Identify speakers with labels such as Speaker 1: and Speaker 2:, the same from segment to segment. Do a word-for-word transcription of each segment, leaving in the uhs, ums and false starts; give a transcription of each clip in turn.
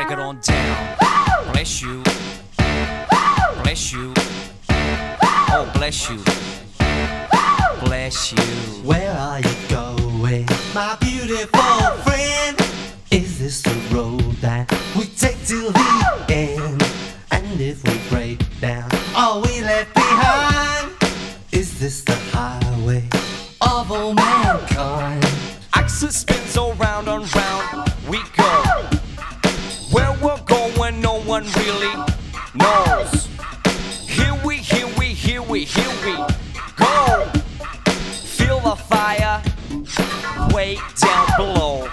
Speaker 1: break it on down. Bless you, bless you, oh bless you, bless you.
Speaker 2: Where are you going, my beautiful friend? Is this the road that we take till the end? And if we break down, are we left behind? Is this the highway of all mankind?
Speaker 1: Axis spins around and round we go. Where we're going no one really knows. Here we, here we, here we, here we go. Feel the fire way down below.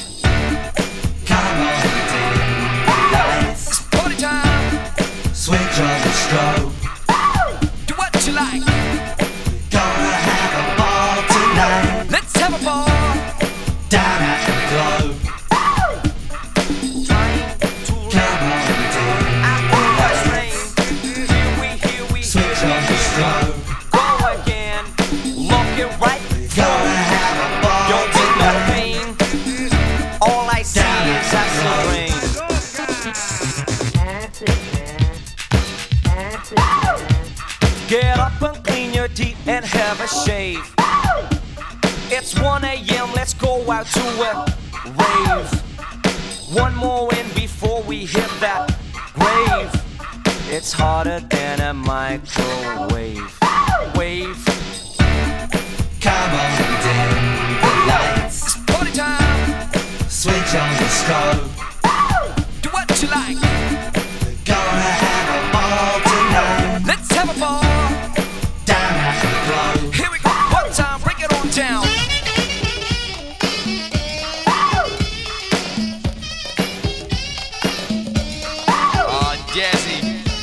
Speaker 2: Come on, dim the lights,
Speaker 1: It's party time.
Speaker 2: switch on the strobe.
Speaker 1: Do what you like.
Speaker 2: Gonna have a ball tonight,
Speaker 1: Let's have a ball.
Speaker 2: down at the globe.
Speaker 1: Trying to
Speaker 2: Come on, dim the lights,
Speaker 1: Here we, here we,
Speaker 2: switch
Speaker 1: here
Speaker 2: on
Speaker 1: we,
Speaker 2: the
Speaker 1: here
Speaker 2: strobe.
Speaker 1: we go again. Look it right
Speaker 2: Gonna have a ball
Speaker 1: Don't take no
Speaker 2: tonight.
Speaker 1: pain. All I see
Speaker 2: Down
Speaker 1: is
Speaker 2: at
Speaker 1: acid
Speaker 2: the
Speaker 1: rain. Get up and clean your teeth and have a shave. It's one A M, let's go out to a rave. One more in before we hit that grave. It's hotter than a microwave. Wave,
Speaker 2: Come on, dim the lights,
Speaker 1: party time.
Speaker 2: switch on the strobe.
Speaker 1: Do what you like.
Speaker 2: Gonna have a ball tonight,
Speaker 1: Let's have a ball.
Speaker 2: down at the globe.
Speaker 1: Here we go. One time, break it on down. Oh, Jazzy.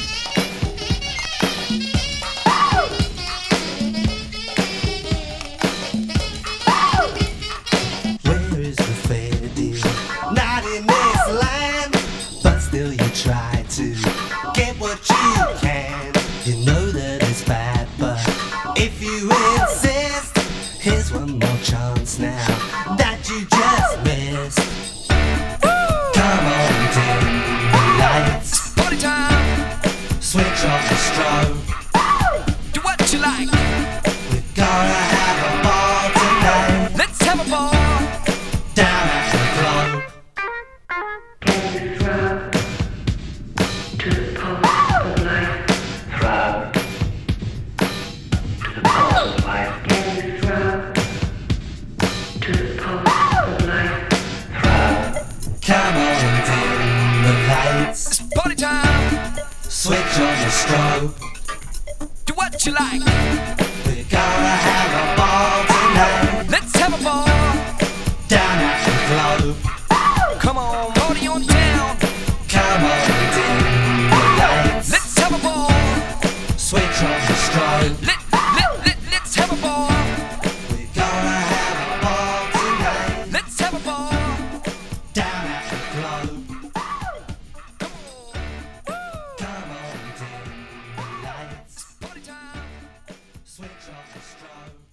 Speaker 2: Where is the fair deal? Not in this land, but still you try to get what you can. You know that it's bad, but if you insist, here's one more chance now that you just missed. Come on, dim the lights,
Speaker 1: Party time.
Speaker 2: switch on the strobe.
Speaker 1: Do what you like.
Speaker 2: We're gonna have a ball tonight,
Speaker 1: Let's have a ball.
Speaker 2: down at the globe.
Speaker 3: To the pulse of life, throb to the pulse of life, throb to the pulse of life, throb.
Speaker 2: Come on, dim the lights,
Speaker 1: It's party time.
Speaker 2: switch on the strobe.
Speaker 1: Do what you like.
Speaker 2: We're gonna have a ball tonight,
Speaker 1: Let's have a ball.
Speaker 2: down at the globe.
Speaker 1: Come on, party on down.
Speaker 2: Come on, dim the lights,
Speaker 1: Let's have a ball.
Speaker 2: switch on the strobe.
Speaker 1: Let, let, let, let's have a ball.
Speaker 2: We're gonna have a ball tonight,
Speaker 1: Let's have a ball.
Speaker 2: down at the globe. Come on, dim the lights,
Speaker 1: Party time.
Speaker 2: switch on the strobe.